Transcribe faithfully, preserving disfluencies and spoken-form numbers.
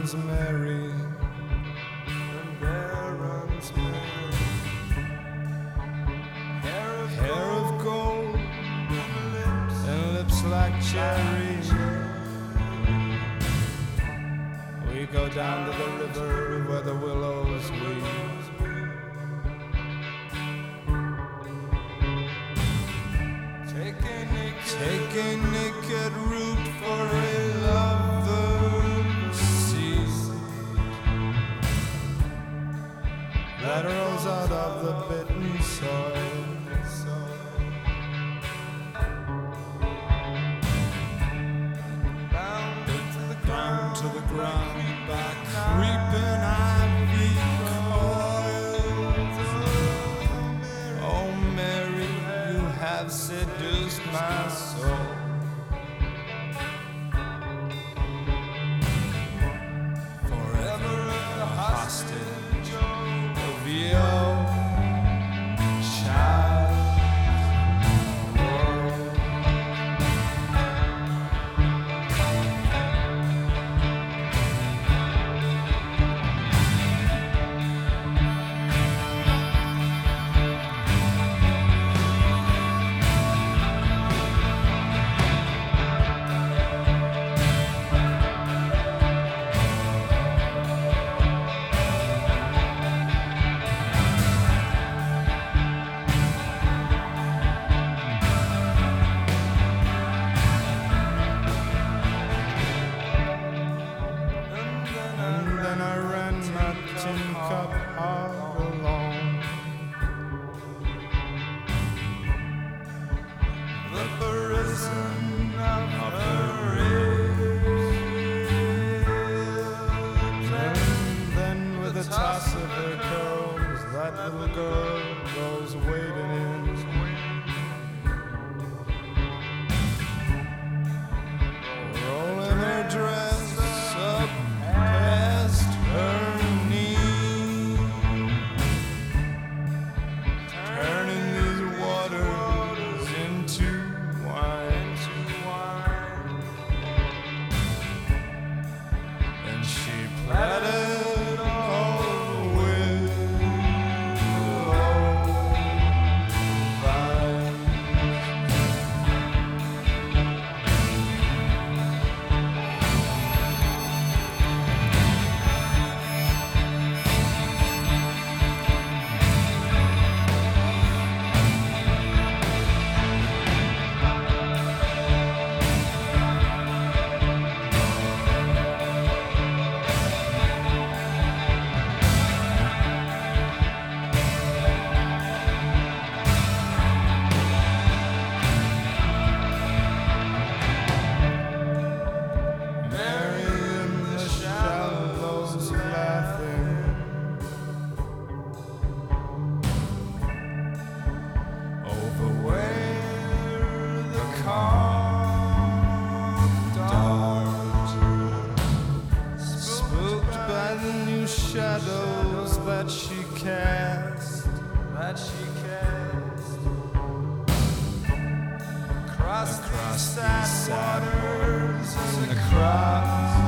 runs Mary, and there runs Mary. Hair of, Hair of gold, and lips, and lips like cherry. We go down to the river where the willows weep. Take a naked, Take a naked root for a lover's seed that rolls out of the bitten soil. Bound to the ground, to the ground, by creeping ivy coils. Oh Mary, you have seduced my soul. Forever a hostage of your child's world. Then I ran my tin cup heart along the prison of her ribs. And then with a toss of her curls, that little girl goes wading in. Rolling her dress up past her knee, turning these waters into wine. And she platted all with vines. Mary in the shallows laughing over where the calm dart, spooked by the new shadows that she cast, that she cast across, across these sad waters and across